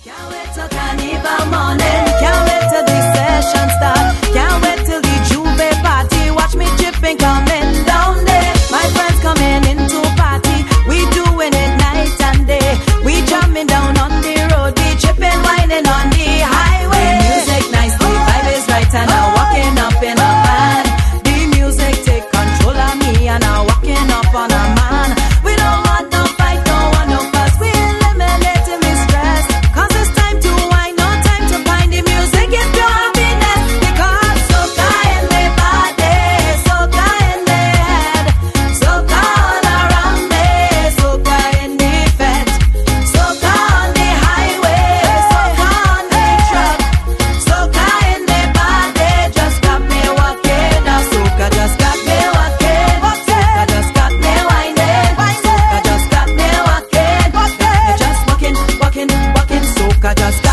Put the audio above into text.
Can't wait till Carnival morning. Can't wait till the session start. Can't wait till the Juve party. Watch me tripping coming down there. My friends coming into party. We doing it night and day. We jumping down on the road. We tripping, whining on the highway. The music nice, the vibe is right, and I'm walking up in a van. The music take control of me, and I'm walking up on a man. We don't want no fight, don't want no fuss. We eliminating the stress. 'Cause it's time to wine, no time to find. The music is pure happiness. Because soca in the body, soca in the head, soca all around me, soca in the fete, soca on the highway, soca on the truck, soca in the body just got me walking. Now soca just got me walking, soca just got me whining, soca just got me walking, just walking, walking, walking, soca just